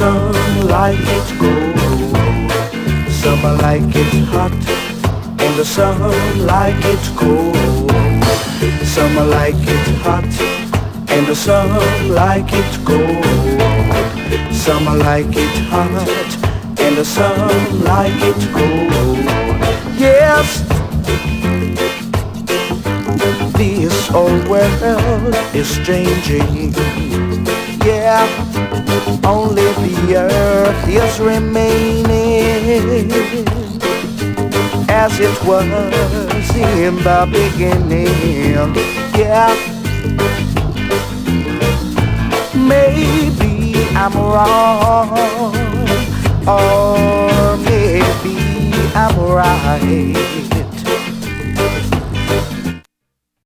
sun like it's cold. Summer like it's hot, and the sun like it's cold. Summer like it's hot, and the sun like it's cold. Summer like it's hot, and the sun like it's cold. Yes, this old world is changing. Yeah, only the earth is remaining as it was in the beginning. Yeah, maybe I'm wrong, or maybe I'm right.